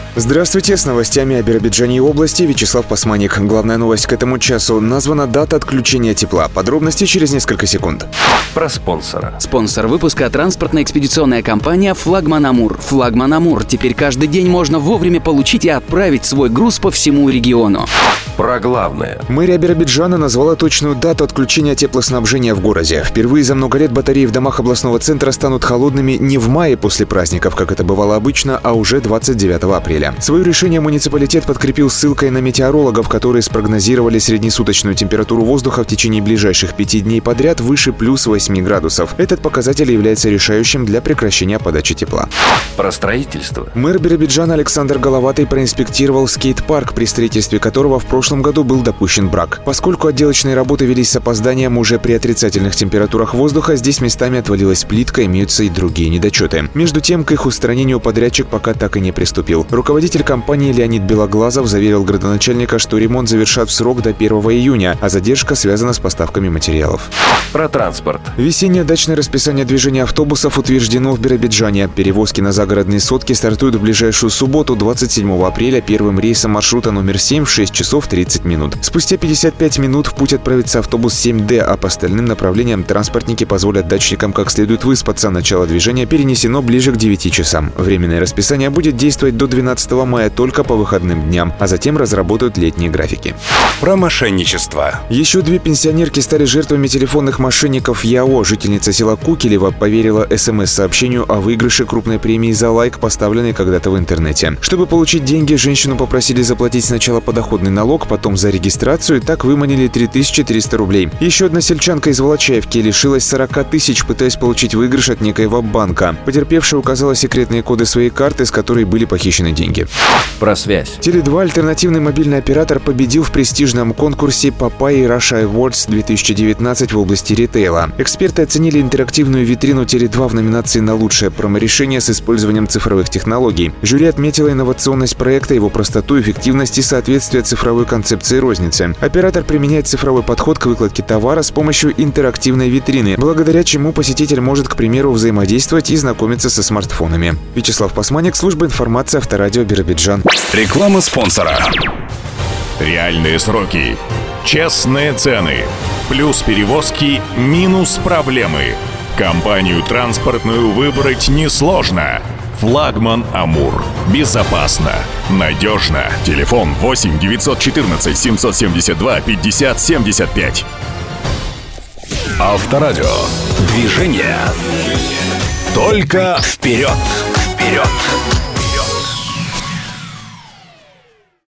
Здравствуйте, с новостями о Биробиджане и области Вячеслав Пасманик. Главная новость к этому часу. Названа дата отключения тепла. Подробности через несколько секунд. Про спонсора. Спонсор выпуска – транспортно-экспедиционная компания «Флагман Амур». «Флагман Амур» – теперь каждый день можно вовремя получить и отправить свой груз по всему региону. Про главное. Мэрия Биробиджана назвала точную дату отключения теплоснабжения в городе. Впервые за много лет батареи в домах областного центра станут холодными не в мае после праздников, как это бывало обычно, а уже 29 апреля. Свое решение муниципалитет подкрепил ссылкой на метеорологов, которые спрогнозировали среднесуточную температуру воздуха в течение ближайших 5 дней подряд выше плюс 8 градусов. Этот показатель является решающим для прекращения подачи тепла. Про строительство. Мэр Биробиджана Александр Головатый проинспектировал скейт-парк, при строительстве которого в прошлом году был допущен брак. Поскольку отделочные работы велись с опозданием уже при отрицательных температурах воздуха, здесь местами отвалилась плитка, имеются и другие недочеты. Между тем, к их устранению подрядчик пока так и не приступил. Руководитель компании Леонид Белоглазов заверил градоначальника, что ремонт завершат в срок до 1 июня, а задержка связана с поставками материалов. Про транспорт. Весеннее дачное расписание движения автобусов утверждено в Биробиджане. Перевозки на загородные сотки стартуют в ближайшую субботу, 27 апреля, первым рейсом маршрута номер 7 в 6 часов 30 минут. Спустя 55 минут в путь отправится автобус 7D, а по остальным направлениям транспортники позволят дачникам как следует выспаться. Начало движения перенесено ближе к 9 часам. Временное расписание будет действовать до 12 мая только по выходным дням, а затем разработают летние графики. Про мошенничество. Еще 2 пенсионерки стали жертвами телефонных мошенников ЯО. Жительница села Кукелево поверила СМС-сообщению о выигрыше крупной премии за лайк, поставленной когда-то в интернете. Чтобы получить деньги, женщину попросили заплатить сначала подоходный налог, потом за регистрацию, и так выманили 3300 рублей. Еще одна сельчанка из Волочаевки лишилась 40 тысяч, пытаясь получить выигрыш от некоего банка. Потерпевшая указала секретные коды своей карты, с которой были похищены деньги. Про связь. Теле2, альтернативный мобильный оператор, победил в престижном конкурсе Papaya Russia Awards 2019 в области ритейла. Эксперты оценили интерактивную витрину Теле2 в номинации на лучшее промо-решение с использованием цифровых технологий. Жюри отметило инновационность проекта, его простоту, эффективность и соответствие цифровой концепции розницы. Оператор применяет цифровой подход к выкладке товара с помощью интерактивной витрины, благодаря чему посетитель может, к примеру, взаимодействовать и знакомиться со смартфонами. Вячеслав Пасманик, служба информации Авторадио Биробиджан. Реклама спонсора. Реальные сроки. Честные цены. Плюс перевозки, минус проблемы. Компанию транспортную выбрать несложно. «Флагман Амур». Безопасно, надежно. Телефон 8 914 772 50 75. Авторадио. Движение. Только вперед. Вперед.